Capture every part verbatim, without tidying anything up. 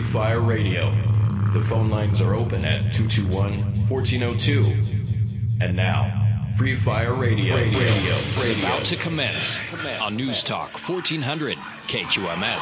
Fire Radio. The phone lines are open at two two one, one four zero two. And now, Free Fire Radio, Radio, Radio is about to commence on News Talk fourteen hundred K Q M S.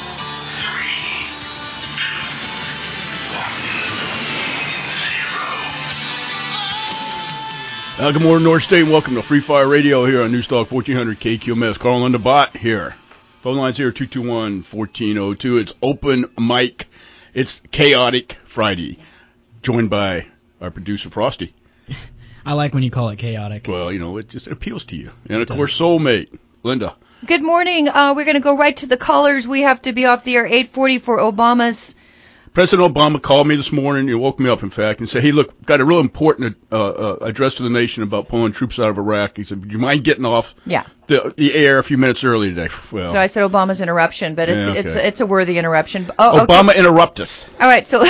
Uh, good morning, North State, and welcome to Free Fire Radio here on News Talk fourteen hundred K Q M S. Carl and the Bot here. Phone lines here, two two one, one four zero two. It's open mic. It's Chaotic Friday. Joined by our producer, Frosty. I like when you call it chaotic. Well, you know, it just appeals to you. And, of course, soulmate, Linda. Good morning. Uh, we're going to go right to the callers. We have to be off the air eight forty for Obama's. President Obama called me this morning. He woke me up, in fact, and said, hey, look, got a real important uh, uh, address to the nation about pulling troops out of Iraq. He said, would you mind getting off yeah. the, the air a few minutes early today? Well, so I said Obama's interruption, but it's yeah, okay. it's it's a worthy interruption. Oh, Obama okay. interrupt us. All right, so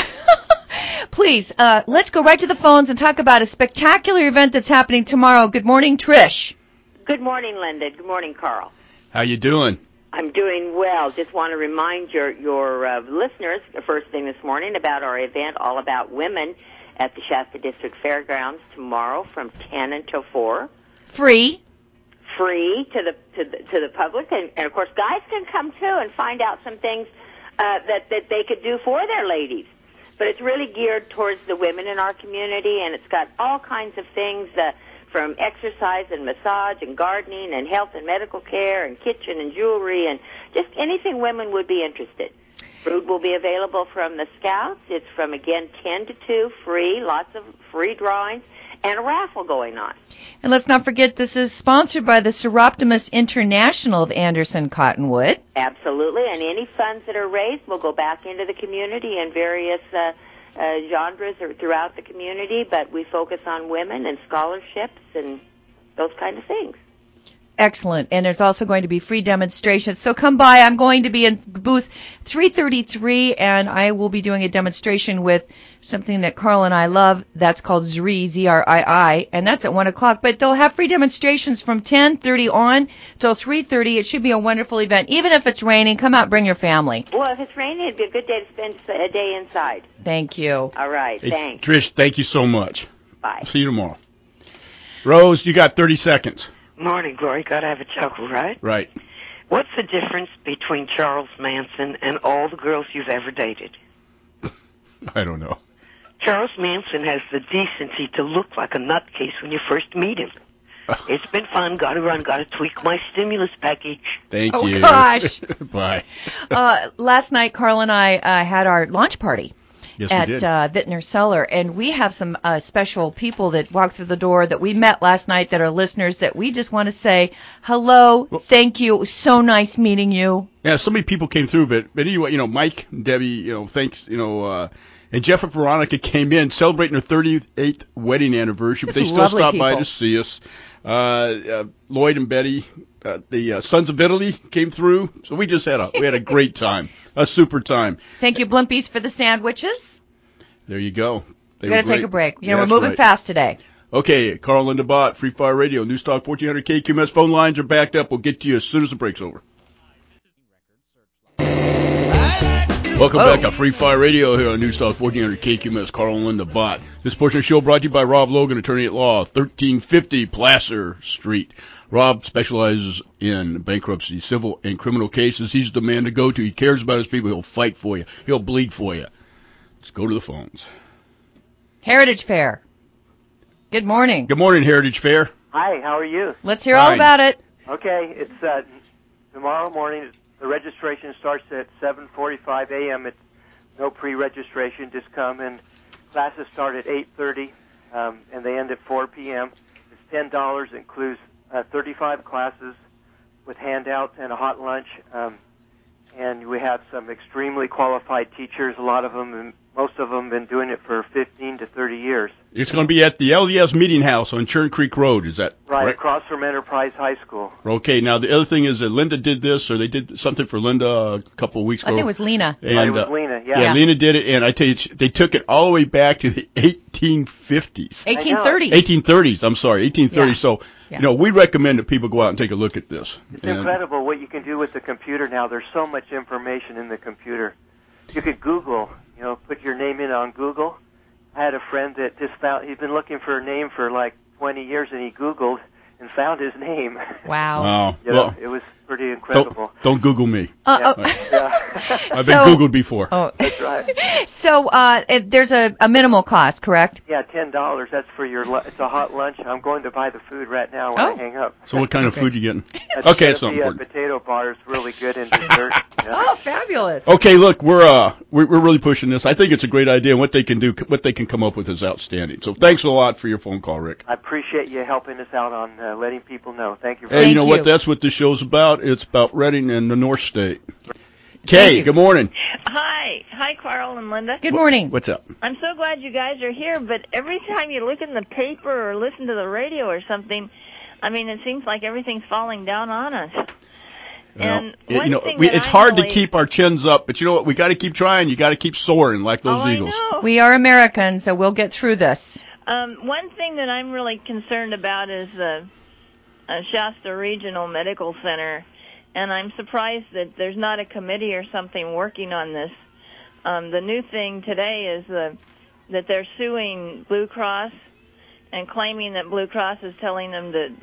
please, uh, let's go right to the phones and talk about a spectacular event that's happening tomorrow. Good morning, Trish. Good morning, Linda. Good morning, Carl. How you doing? I'm doing well. Just want to remind your your uh, listeners, the first thing this morning, about our event all about women at the Shasta District Fairgrounds tomorrow from ten until four. Free. Free to the to the, to the public, and, and of course, guys can come too and find out some things uh, that that they could do for their ladies. But it's really geared towards the women in our community, and it's got all kinds of things. Uh, from exercise and massage and gardening and health and medical care and kitchen and jewelry and just anything women would be interested. Food will be available from the Scouts. It's from, again, ten to two, free, lots of free drawings, and a raffle going on. And let's not forget this is sponsored by the Seroptimus International of Anderson Cottonwood. Absolutely, and any funds that are raised will go back into the community in various uh Uh, genres are throughout the community, but we focus on women and scholarships and those kind of things. Excellent. And there's also going to be free demonstrations. So come by. I'm going to be in booth three thirty-three, and I will be doing a demonstration with something that Carl and I love. That's called Z R I, Z R I I, and that's at one o'clock. But they'll have free demonstrations from ten thirty on till three thirty. It should be a wonderful event. Even if it's raining, come out, bring your family. Well, if it's raining, it'd be a good day to spend a day inside. Thank you. All right, hey, thanks. Trish, thank you so much. Bye. See you tomorrow. Rose, you got thirty seconds. Morning, Glory. Gotta have a chuckle, right? Right. What's the difference between Charles Manson and all the girls you've ever dated? I don't know. Charles Manson has the decency to look like a nutcase when you first meet him. It's been fun. Gotta run. Gotta tweak my stimulus package. Thank oh, you. Oh, gosh. Bye. Uh, last night, Carl and I uh, had our launch party. Yes, at we did. Uh, Vintner Cellar, and we have some uh, special people that walked through the door that we met last night that are listeners that we just want to say hello, well, thank you, it was so nice meeting you. Yeah, so many people came through, but but anyway, you know, Mike, Debbie, you know, thanks, you know, uh, and Jeff and Veronica came in celebrating their thirty-eighth wedding anniversary, but they still stopped by to see us. Uh, uh, Lloyd and Betty, uh, the uh, Sons of Italy came through, so we just had a we had a great time, a super time. Thank you, Blimpies, for the sandwiches. There you go. We're going to take a break. You know, yeah, we're moving right. fast today. Okay, Carl and the Bot, Free Fire Radio, News Talk fourteen hundred K Q M S. Phone lines are backed up. We'll get to you as soon as the break's over. Welcome oh. back to Free Fire Radio here on News Talk fourteen hundred K Q M S. Carl and the Bot. This portion of the show brought to you by Rob Logan, attorney at law, thirteen fifty Placer Street. Rob specializes in bankruptcy, civil, and criminal cases. He's the man to go to. He cares about his people. He'll fight for you. He'll bleed for you. Let's go to the phones. Heritage Fair. Good morning. Good morning, Heritage Fair. Hi, how are you? Let's hear Fine. all about it. Okay, it's uh, tomorrow morning. The registration starts at seven forty-five a.m. It's no pre-registration. Just come and classes start at eight thirty, um, and they end at four p.m. It's ten dollars. Includes uh, thirty-five classes with handouts and a hot lunch. Um, and we have some extremely qualified teachers. A lot of them, and most of them, been doing it for fifteen to thirty years. It's going to be at the L D S Meeting House on Churn Creek Road. Is that right? Correct? Across from Enterprise High School. Okay. Now the other thing is that Linda did this, or they did something for Linda a couple of weeks ago. I think it was Lena. And, right, it was uh, Lena. Yeah. yeah, Lena did it, and I tell you, they took it all the way back to the eighteen fifties. eighteen thirties. eighteen thirties. I'm sorry, eighteen thirties. Yeah. So. Yeah. You know, we recommend that people go out and take a look at this. It's and incredible what you can do with the computer now. There's so much information in the computer. you could Google, you know, put your name in on Google. I had a friend that just found, he'd been looking for a name for like twenty years, and he Googled and found his name. Wow. Wow. You know, well, it was pretty incredible. Don't, don't Google me. Uh, yeah. oh. yeah. I've been so, Googled before. Oh. That's right. So uh, it, there's a, a minimal cost, correct? Yeah, ten dollars. That's for your, lu- it's a hot lunch. I'm going to buy the food right now when oh. I hang up. So what kind of food you getting? That's Okay, it's not the, important. Uh, potato bar is really good in dessert. Yeah. Oh, fabulous. Okay, look, we're uh we're, we're really pushing this. I think it's a great idea, and what they can do, what they can come up with is outstanding. So thanks a lot for your phone call, Rick. I appreciate you helping us out on uh, letting people know. Thank you Hey, very you know Thank what? you. That's what this show's about. It's about Reading and the North State. Kay, good morning. Hi. Hi, Carl and Linda. Good morning. What's up? I'm so glad you guys are here, but every time you look in the paper or listen to the radio or something, I mean, it seems like everything's falling down on us. Well, and it, one you know, thing we, that it's I'm hard really, to keep our chins up, but you know what? We got to keep trying. You got to keep soaring like those oh, eagles. I know. We are Americans, so we'll get through this. Um, one thing that I'm really concerned about is the uh, Shasta Regional Medical Center, and I'm surprised that there's not a committee or something working on this. Um, the new thing today is the, that they're suing Blue Cross and claiming that Blue Cross is telling them to,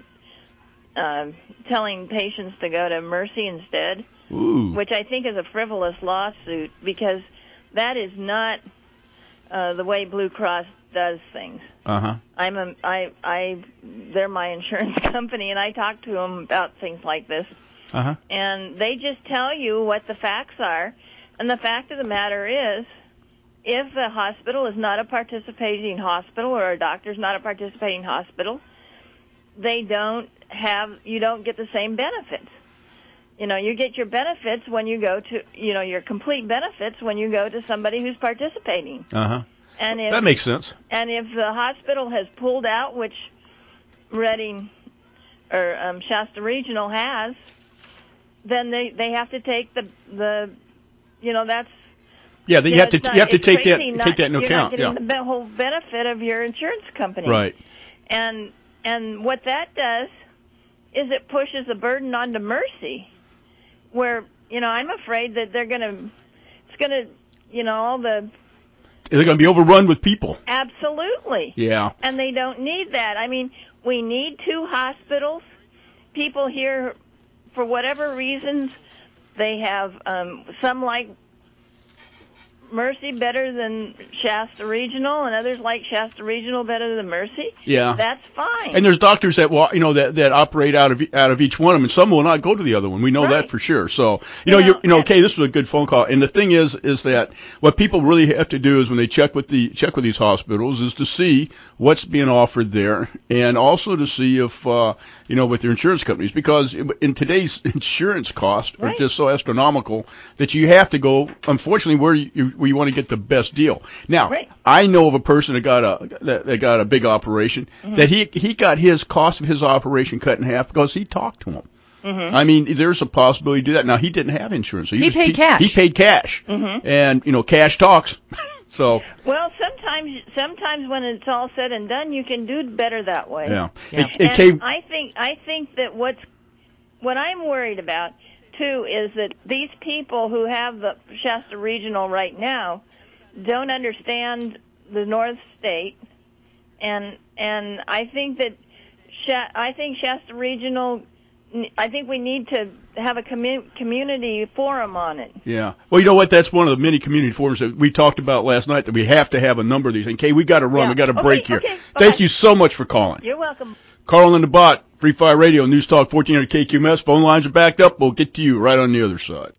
uh, telling patients to go to Mercy instead, Ooh. which I think is a frivolous lawsuit because that is not uh, the way Blue Cross does things. Uh huh. I'm a, I, I, they're my insurance company, and I talk to them about things like this. Uh huh. And they just tell you what the facts are. And the fact of the matter is, if a hospital is not a participating hospital or a doctor's not a participating hospital, they don't have, you don't get the same benefits. You know, you get your benefits when you go to, you know, your complete benefits when you go to somebody who's participating. Uh huh. And if, That makes sense. And if the hospital has pulled out, which Reading or um, Shasta Regional has, then they they have to take the the you know that's Yeah, you, you know, have to not, you have to take that not, take that into you're account. Not getting Yeah. the be- whole benefit of your insurance company. Right. And and what that does is it pushes the burden onto Mercy, where you know I'm afraid that they're gonna it's gonna you know all the They're going to be overrun with people. absolutely. Yeah. And they don't need that. I mean, we need two hospitals. People here, for whatever reasons, they have um, some like Mercy better than Shasta Regional, and others like Shasta Regional better than Mercy. Yeah. That's fine. And there's doctors that wa- you know that, that operate out of out of each one of them, and some will not go to the other one. We know Right. that for sure. So you know Yeah, you you know and- okay, this was a good phone call. And the thing is is that what people really have to do is when they check with the check with these hospitals is to see what's being offered there, and also to see if uh, you know with their insurance companies, because in today's insurance costs are Right. just so astronomical that you have to go unfortunately where you where you want to get the best deal. Now Right. I know of a person that got a that, that got a big operation Mm-hmm. that he he got his cost of his operation cut in half because he talked to him. Mm-hmm. I mean, there's a possibility to do that. Now he didn't have insurance, so he, He was, paid cash. He paid cash, Mhm. and you know, cash talks. So Well, sometimes sometimes when it's all said and done, you can do better that way. yeah, Yeah. It, it And came. I think I think that what's what I'm worried about too is that these people who have the Shasta Regional right now don't understand the North State, and and I think that Sha- I think Shasta Regional. I think we need to have a commu- community forum on it. Yeah. Well, you know what? That's one of the many community forums that we talked about last night, that we have to have a number of these. And Kay, we got to run. Yeah. We got a Okay, break here. okay, Thank bye-bye. you so much for calling. You're welcome. Carl and the Bot, Free Fire Radio, News Talk fourteen hundred K Q M S. Phone lines are backed up. We'll get to you right on the other side.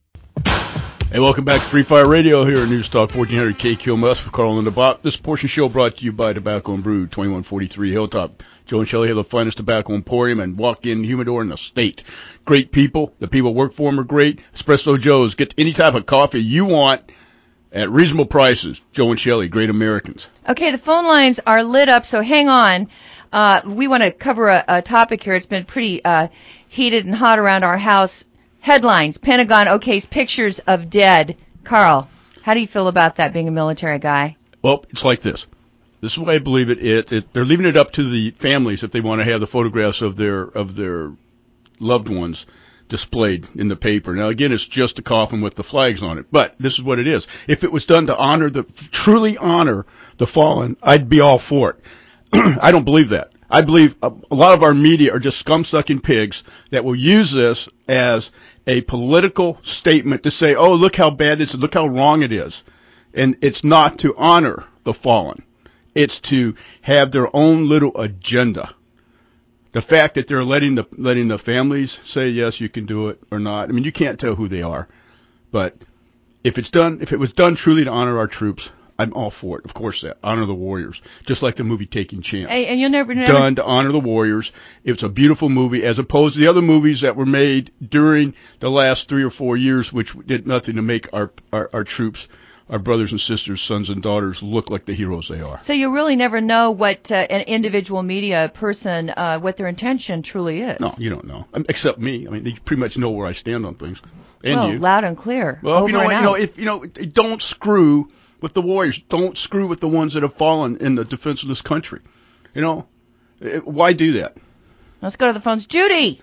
Hey, welcome back to Free Fire Radio here at News Talk fourteen hundred K Q M S for Carl and the Bot. This portion show brought to you by Tobacco and Brew, twenty-one forty-three Hilltop. Joe and Shelley have the finest tobacco emporium and walk-in humidor in the state. Great people. The people who work for them are great. Espresso Joe's. Get any type of coffee you want at reasonable prices. Joe and Shelley, great Americans. Okay, the phone lines are lit up, so hang on. Uh, we want to cover a, a topic here. It's been pretty uh, heated and hot around our house. Headlines: Pentagon okays pictures of dead. Carl, how do you feel about that, being a military guy? Well, it's like this. This is the way I believe it. It, it. They're leaving it up to the families if they want to have the photographs of their of their loved ones displayed in the paper. Now, again, it's just a coffin with the flags on it, but this is what it is. If it was done to honor the, truly honor the fallen, I'd be all for it. I don't believe that. I believe a, a lot of our media are just scum-sucking pigs that will use this as a political statement to say, oh, look how bad this is, look how wrong it is. And it's not to honor the fallen. It's to have their own little agenda. The fact that they're letting the letting the families say, yes, you can do it or not. I mean, you can't tell who they are. But if it's done, if it was done truly to honor our troops, I'm all for it. Of course, that honor the warriors, just like the movie Taking Chance. Hey, and you'll never, never done to honor the warriors. It's a beautiful movie, as opposed to the other movies that were made during the last three or four years, which did nothing to make our our, our troops, our brothers and sisters, sons and daughters, look like the heroes they are. So you really never know what uh, an individual media person, uh, what their intention truly is. No, you don't know. Um, except me. I mean, they pretty much know where I stand on things. And well, you. loud and clear. Well, over you know, and you out. know, if you know, don't screw with the warriors. Don't screw with the ones that have fallen in the defense of this country. You know, why do that? Let's go to the phones. Judy.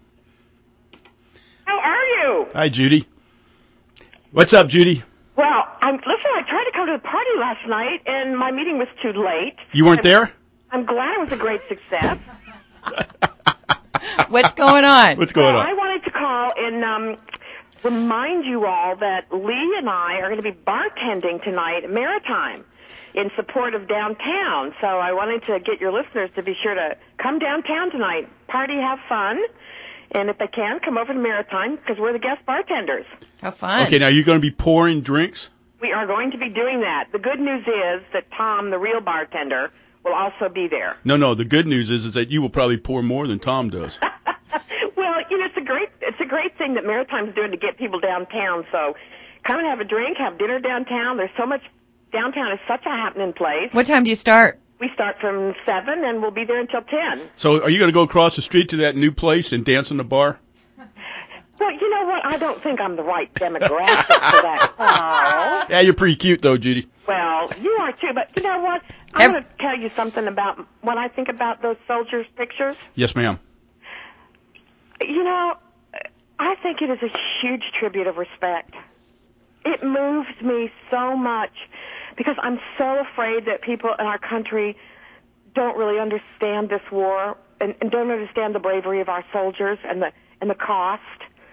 How are you? Hi, Judy. What's up, Judy? Well, I'm, listen, I tried to come to the party last night, and my meeting was too late. You weren't I'm, there? I'm glad it was a great success. What's going on? What's going well, on? I wanted to call and um, remind you all that Lee and I are going to be bartending tonight at Maritime in support of downtown. So I wanted to get your listeners to be sure to come downtown tonight, party, have fun. And if they can, come over to Maritime, because we're the guest bartenders. Have fun. Okay, now you're going to be pouring drinks? We are going to be doing that. The good news is that Tom, the real bartender, will also be there. No, no, the good news is, is that you will probably pour more than Tom does. Well, you know, it's a great it's a great thing that Maritime's doing to get people downtown. So come and have a drink, have dinner downtown. There's so much, downtown is such a happening place. What time do you start? We start from seven, and we'll be there until ten. So are you going to go across the street to that new place and dance in the bar? Well, you know what? I don't think I'm the right demographic for that. Oh. Yeah, you're pretty cute, though, Judy. Well, you are, too. But you know what? I want to tell you something about what I think about those soldiers' pictures. Yes, ma'am. You know, I think it is a huge tribute of respect. It moves me so much because I'm so afraid that people in our country don't really understand this war and, and don't understand the bravery of our soldiers and the and the cost.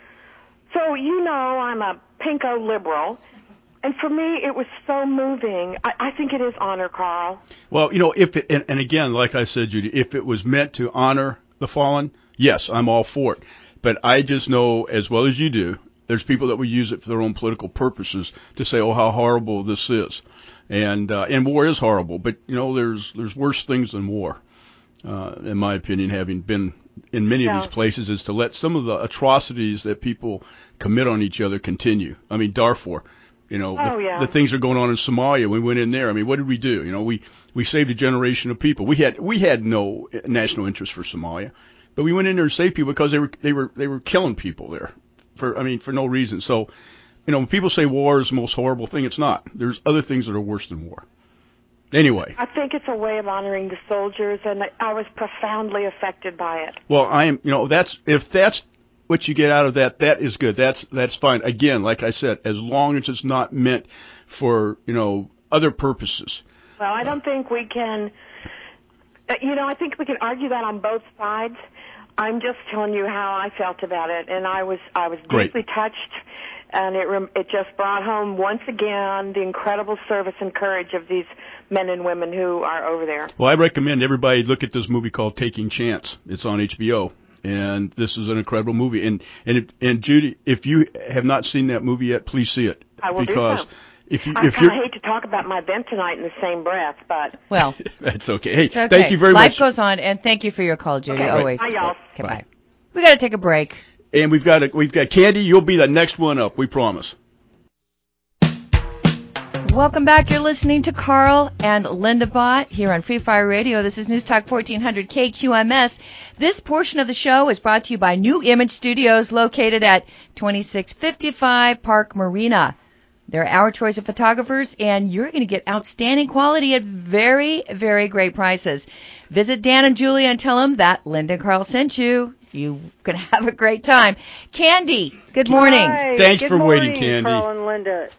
So, you know, I'm a pinko liberal, and for me it was so moving. I, I think it is honor, Carl. Well, you know, if it, and, and again, like I said, Judy, if it was meant to honor the fallen, yes, I'm all for it. But I just know, as well as you do, there's people that will use it for their own political purposes to say, oh, how horrible this is. And uh, and war is horrible, but, you know, there's there's worse things than war, uh, in my opinion, having been in many yeah. of these places, is to let some of the atrocities that people commit on each other continue. I mean, Darfur, you know, oh, the, yeah. the things are going on in Somalia. We went in there. I mean, what did we do? You know, we, we saved a generation of people. We had we had no national interest for Somalia, but we went in there and saved people because they were they were they were killing people there. For I mean, for no reason. So, you know, when people say war is the most horrible thing, it's not. There's other things that are worse than war. Anyway. I think it's a way of honoring the soldiers, and I was profoundly affected by it. Well, I am, you know, that's, if that's what you get out of that, that is good. That's, that's fine. Again, like I said, as long as it's not meant for, you know, other purposes. Well, I don't think we can, you know, I think we can argue that on both sides. I'm just telling you how I felt about it, and I was I was Great. deeply touched, and it rem- it just brought home once again the incredible service and courage of these men and women who are over there. Well, I recommend everybody look at this movie called Taking Chance. It's on H B O, and this is an incredible movie. And and and Judy, if you have not seen that movie yet, please see it. I will because do so. If you, I if kind of hate to talk about my event tonight in the same breath, but... Well, that's okay. Hey, okay. Thank you very Life much. Life goes on, and thank you for your call, Judy, okay. always. Bye, y'all. Okay, bye. bye. We got to take a break. And we've got a, we've got Candy. You'll be the next one up, we promise. Welcome back. You're listening to Carl and Linda Bott here on Free Fire Radio. This is News Talk fourteen hundred K Q M S. This portion of the show is brought to you by New Image Studios, located at twenty-six fifty-five Park Marina. They're our choice of photographers, and you're going to get outstanding quality at very, very great prices. Visit Dan and Julia and tell them that Linda and Carl sent you. you can have a great time. Candy, good morning. Hi. Thanks good for morning, waiting, Candy. Carl and Linda.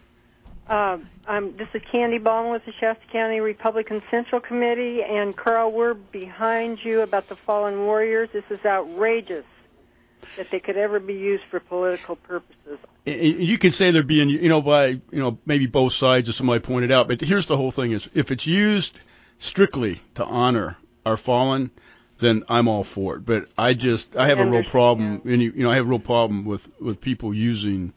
Um, I'm, this is Candy Ballin with the Shasta County Republican Central Committee, and Carl, we're behind you about the fallen warriors. This is outrageous that they could ever be used for political purposes. You can say they're being, you know, by, you know, maybe both sides, as somebody pointed out, but here's the whole thing is, if it's used strictly to honor our fallen, then I'm all for it. But I just, I have a real problem, any, you know, I have a real problem with, with people using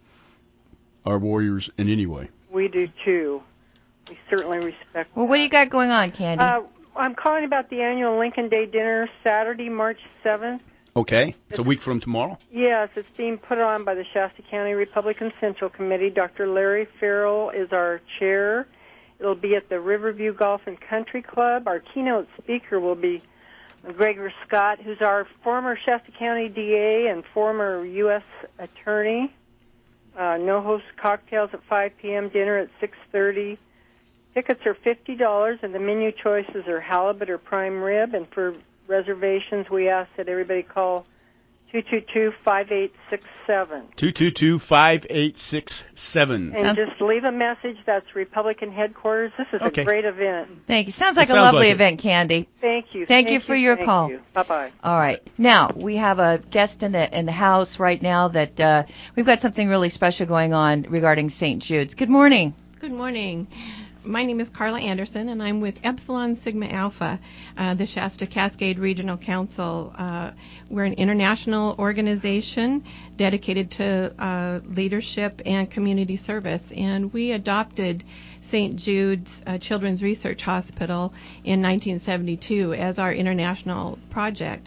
our warriors in any way. We do, too. We certainly respect Well, what do you got going on, Candy? Uh, I'm calling about the annual Lincoln Day dinner, Saturday, March seventh. Okay. It's a week from tomorrow? Yes, it's being put on by the Shasta County Republican Central Committee. Doctor Larry Farrell is our chair. It'll be at the Riverview Golf and Country Club. Our keynote speaker will be Gregor Scott, who's our former Shasta County D A and former U S attorney. Uh, no-host cocktails at five p.m., dinner at six thirty. Tickets are fifty dollars, and the menu choices are halibut or prime rib. And for reservations, we ask that everybody call two two two, five eight six seven. two two two, five eight six seven. And just leave a message. That's Republican headquarters. This is Okay. a great event. Thank you. Sounds like It a sounds lovely like it. event, Candy. Thank you. Thank you for your thank call. You. Bye-bye. All right. Now, we have a guest in the in the house right now that uh, we've got something really special going on regarding Saint Jude's. Good morning. Good morning. My name is Carla Anderson, and I'm with Epsilon Sigma Alpha, uh, the Shasta Cascade Regional Council. Uh, we're an international organization dedicated to uh, leadership and community service, and we adopted Saint Jude's uh, Children's Research Hospital in nineteen seventy-two as our international project.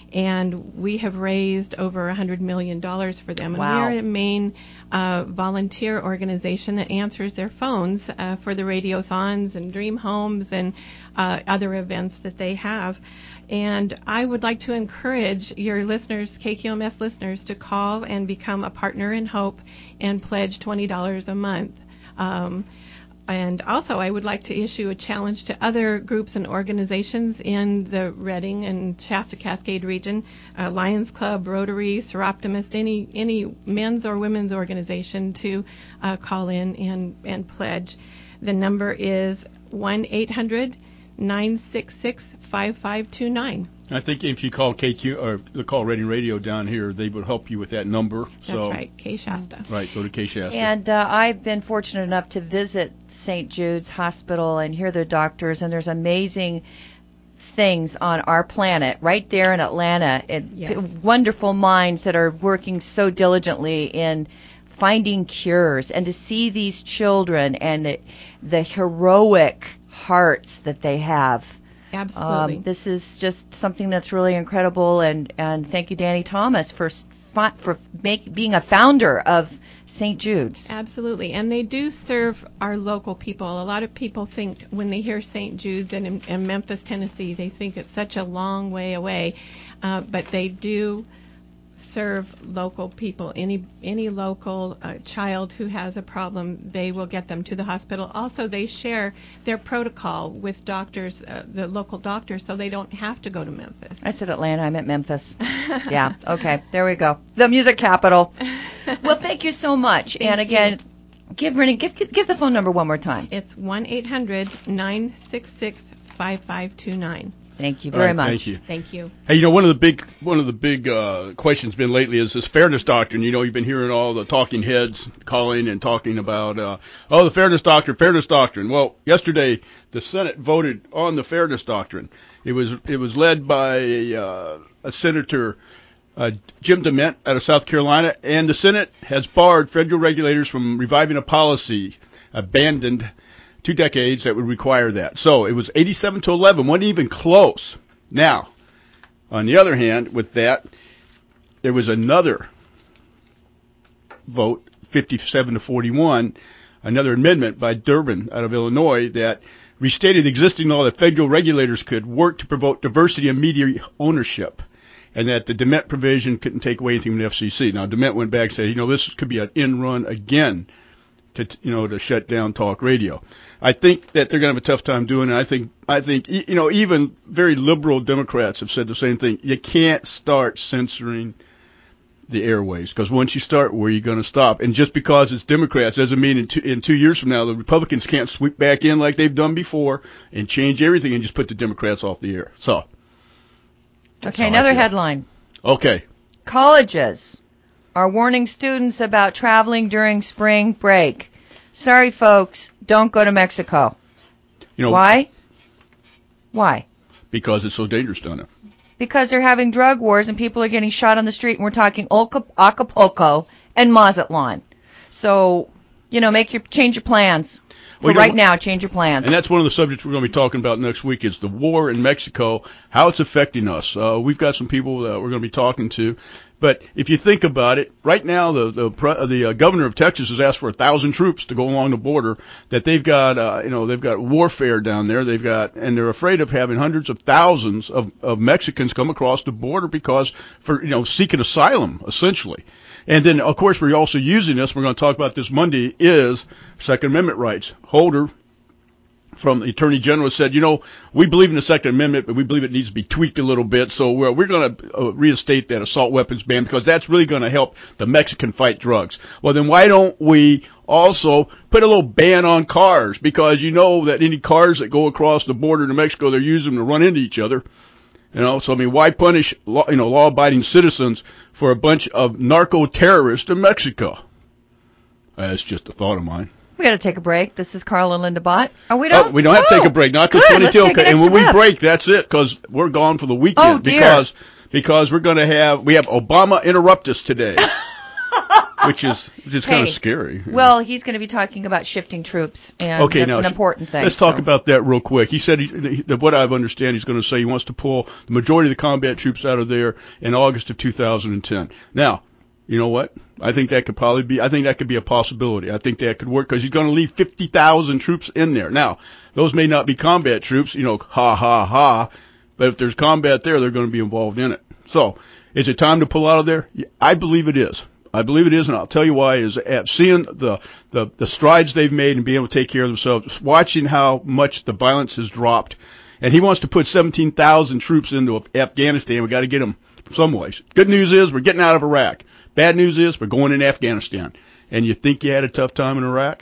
And we have raised over one hundred million dollars for them. And Wow. we're a main uh, volunteer organization that answers their phones uh, for the radiothons and dream homes and uh, other events that they have. And I would like to encourage your listeners, K Q M S listeners, to call and become a partner in hope and pledge twenty dollars a month. Um, And also, I would like to issue a challenge to other groups and organizations in the Redding and Shasta Cascade region, uh, Lions Club, Rotary, Seroptimist, any any men's or women's organization to uh, call in and, and pledge. The number is one eight hundred, nine six six, five five two nine. I think if you call K Q or the call Reading Radio down here, they would help you with that number. That's so, right, K Shasta. Right, go to K Shasta. And uh, I've been fortunate enough to visit Saint Jude's Hospital and hear their doctors, and there's amazing things on our planet right there in Atlanta. And Yes. wonderful minds that are working so diligently in finding cures, and to see these children and the, the heroic hearts that they have. Absolutely. Um, this is just something that's really incredible, and, and thank you, Danny Thomas, for for make, being a founder of Saint Jude's. Absolutely, and they do serve our local people. A lot of people think when they hear Saint Jude's and in, in Memphis, Tennessee, they think it's such a long way away, uh, but they do serve local people. Any any local uh, child who has a problem, they will get them to the hospital. Also, they share their protocol with doctors, uh, the local doctors, so they don't have to go to Memphis. I said Atlanta, I meant Memphis. Yeah, okay, there we go. The music capital. Well, thank you so much. Thank and again, you. give Renee, give give the phone number one more time. It's one eight hundred, nine six six, five five two nine. Thank you very right, much. Thank you. Thank you. Hey, you know, one of the big one of the big uh, questions been lately is this fairness doctrine. You know, you've been hearing all the talking heads calling and talking about, uh, oh, the fairness doctrine, fairness doctrine. Well, yesterday the Senate voted on the fairness doctrine. It was it was led by uh, a Senator, uh, Jim DeMint out of South Carolina, and the Senate has barred federal regulators from reviving a policy abandoned two decades that would require that. So it was eighty-seven to eleven, wasn't even close. Now, on the other hand, with that, there was another vote, fifty-seven to forty-one, another amendment by Durbin out of Illinois that restated existing law that federal regulators could work to promote diversity in media ownership, and that the DeMint provision couldn't take away anything from the F C C. Now, DeMint went back and said, you know, this could be an end run again to, you know, to shut down talk radio. I think that they're going to have a tough time doing it. I think, I think, you know, even very liberal Democrats have said the same thing. You can't start censoring the airways, because once you start, where are you going to stop? And just because it's Democrats doesn't mean in two, in two years from now the Republicans can't sweep back in like they've done before and change everything and just put the Democrats off the air. So, okay, another headline. Okay. Colleges are warning students about traveling during spring break. Sorry, folks, don't go to Mexico. You know why? Why? Because it's so dangerous down there. Because they're having drug wars and people are getting shot on the street, and we're talking Acapulco and Mazatlan. So, you know, make your change your plans. For well, right know, now, change your plans. And that's one of the subjects we're going to be talking about next week is the war in Mexico, how it's affecting us. Uh, we've got some people that we're going to be talking to. But if you think about it, right now the the, the uh, governor of Texas has asked for a thousand troops to go along the border. That they've got, uh, you know, they've got warfare down there. They've got, and they're afraid of having hundreds of thousands of, of Mexicans come across the border because for you know seeking asylum essentially. And then of course we're also using this. We're going to talk about this Monday is Second Amendment rights. Holder from the Attorney General said, you know, we believe in the Second Amendment, but we believe it needs to be tweaked a little bit. So we're, we're going to uh, reinstate that assault weapons ban because that's really going to help the Mexican fight drugs. Well, then why don't we also put a little ban on cars? Because you know that any cars that go across the border to Mexico, they're using them to run into each other. You know, so I mean, why punish law, you know law-abiding citizens for a bunch of narco-terrorists in Mexico? That's just a thought of mine. We got to take a break. This is Carl and Linda Bott. Oh, we don't. Oh, we don't have oh, to take a break. Not till twenty-two. Okay. And when we break, that's it, because we're gone for the weekend. Oh, dear. Because because we're going to have we have Obama interrupt us today, which is which is hey, kind of scary. Well, he's going to be talking about shifting troops, and okay, that's now, an important thing. Let's so. talk about that real quick. He said he, that what I understand he's going to say he wants to pull the majority of the combat troops out of there in August of two thousand ten. Now. You know what? I think that could probably be, I think that could be a possibility. I think that could work because he's going to leave fifty thousand troops in there. Now, those may not be combat troops, you know, ha, ha, ha, but if there's combat there, they're going to be involved in it. So, is it time to pull out of there? I believe it is. I believe it is, and I'll tell you why, is at seeing the, the, the strides they've made and being able to take care of themselves, watching how much the violence has dropped, and he wants to put seventeen thousand troops into Afghanistan. We've got to get them some ways. Good news is we're getting out of Iraq. Bad news is we're going in Afghanistan. And you think you had a tough time in Iraq?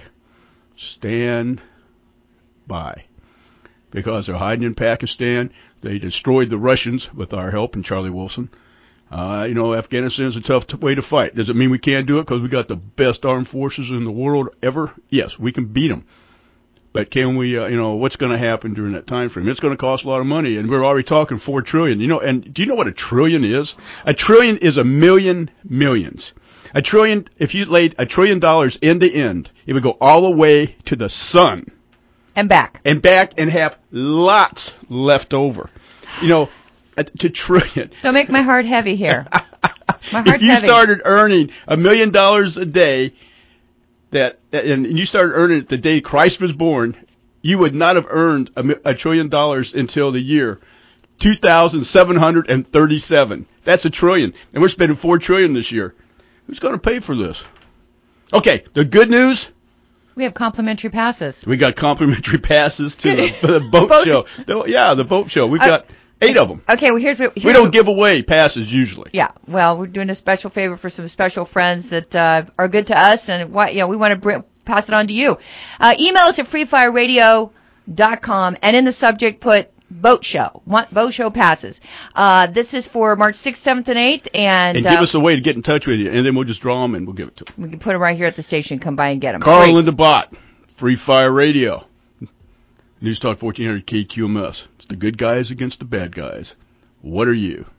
Stand by. Because they're hiding in Pakistan. They destroyed the Russians with our help and Charlie Wilson. Uh, you know, Afghanistan is a tough t- way to fight. Does it mean we can't do it because we got the best armed forces in the world ever? Yes, we can beat them. But can we, uh, you know, what's going to happen during that time frame? It's going to cost a lot of money, and we're already talking four trillion. You know, and do you know what a trillion is? A trillion is a million millions. A trillion, if you laid a trillion dollars end to end, it would go all the way to the sun. And back. And back and have lots left over. You know, a, to trillion. Don't make my heart heavy here. My heart's If you heavy. started earning a million dollars a day, that and you started earning it the day Christ was born, you would not have earned a, a trillion dollars until the year two thousand seven hundred thirty-seven. That's a trillion, and we're spending four trillion this year. Who's going to pay for this? Okay, the good news. We have complimentary passes. We got complimentary passes to the, the boat, boat show. The, yeah, the boat show. We've uh, got eight of them. Okay, well here's, here's we don't give away passes usually. Yeah, well we're doing a special favor for some special friends that uh, are good to us, and what you know we want to bring, pass it on to you. Uh, email us at free fire radio dot com, and in the subject put boat show. Want boat show passes. Uh, this is for March sixth, seventh, and eighth, and and uh, give us a way to get in touch with you, and then we'll just draw them and we'll give it to them. We can put them right here at the station. Come by and get them. Carl and Linda Bott, Free Fire Radio, News Talk fourteen hundred K Q M S. It's the good guys against the bad guys. What are you?